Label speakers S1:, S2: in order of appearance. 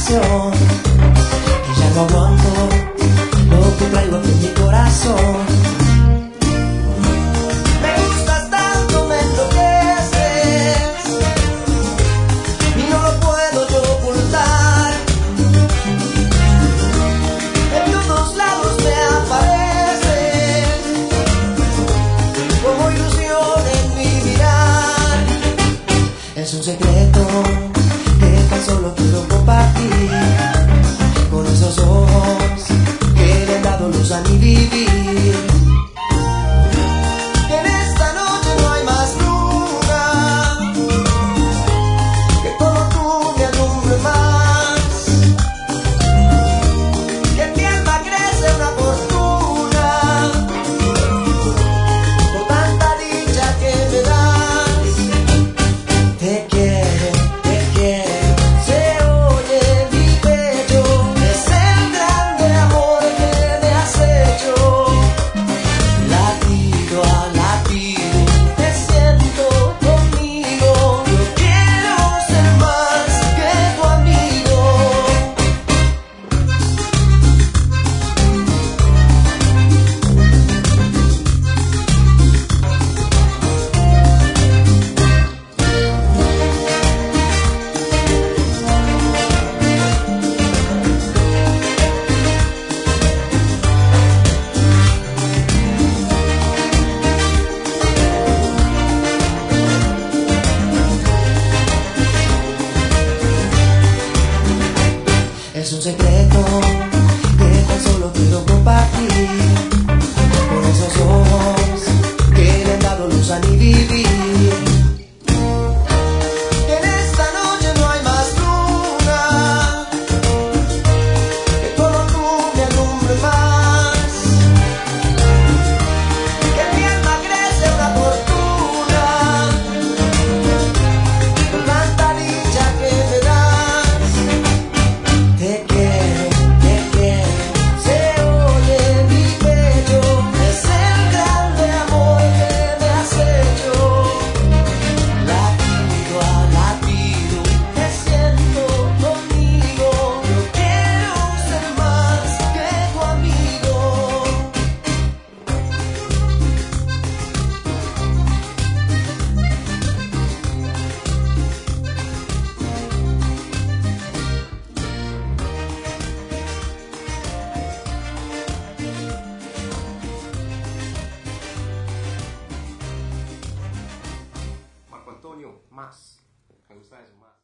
S1: tentación, y ya no aguanto lo que traigo aquí en mi corazón. Me gustas tanto, me enloqueces, y no lo puedo yo ocultar. En todos lados me apareces como ilusión en mi mirar. Es un secreto que tan solo quiero compartir con esos ojos que le han dado luz a mi vivir. Que en esta noche no hay más luna que como tú me alumbre más. Que en mi alma crece una fortuna por tanta dicha que me das. Te quiero, se oye en mi pecho, es el grande amor que me has hecho. Latido a latido, te siento conmigo, yo quiero ser más que tu amigo. Es un secreto que tan solo quiero compartir con esos ojos que le han dado luz a mi vivir. Que en esta noche no hay más luna que como tú me alumbre más. Que en mi alma crece una fortuna por tanta dicha que me das. Te quiero, se oye en mi pecho, es el grande amor que me has hecho. Latido a latido, te siento conmigo, yo quiero ser más que tu amigo.
S2: Marco Antonio, más. Me gusta eso, más.